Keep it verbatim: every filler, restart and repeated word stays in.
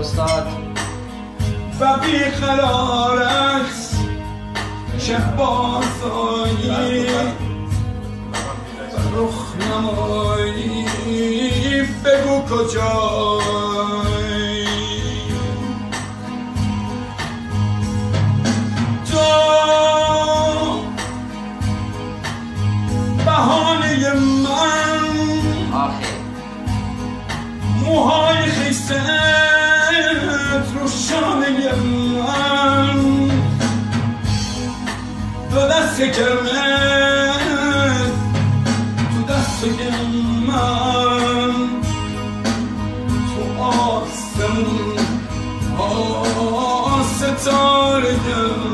استاد و بیقرارت چه بازایی رخ نمایی بگو کجایی تو بهانه من موهای خیست رو شانه من دو دست کرمت تو دست من تو آسمون آستاره